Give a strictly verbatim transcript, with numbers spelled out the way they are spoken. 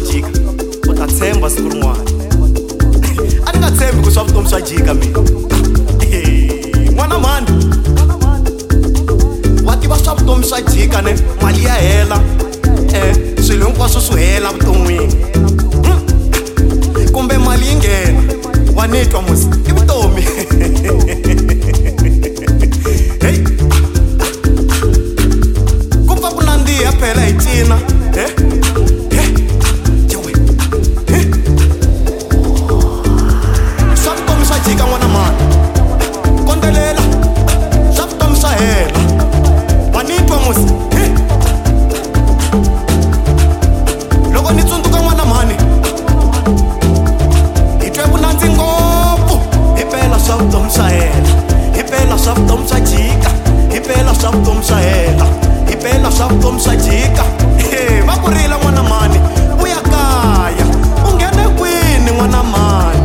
jika u ta tshemba siku rin'wana. A ni nga tshembi ku swa vutomi swa jika mina. N'wana mani wa tiva swa vutomi swa jika ne mali ya hela eh swilo hinkwaswo swi hela vuton'wini kumbe mali yi nghena wa nitwa musi i vutomi. Hey ku pfa ku nandziha phela hi cina eh swa vutomi swa jika n'wana mani kondelela swa vutomi swa hela wa nitwa musi loko ni tsundzuka n'wana mani hi twe vunandzi ngopfu hi phela swa vutomi swa hela hi phela swa vutomi swa jika hi phela swa vutomi swa hela hi phela swa vutomi swa jika va ku rila n'wana mani u ya kaya u nghene kwini n'wana mani.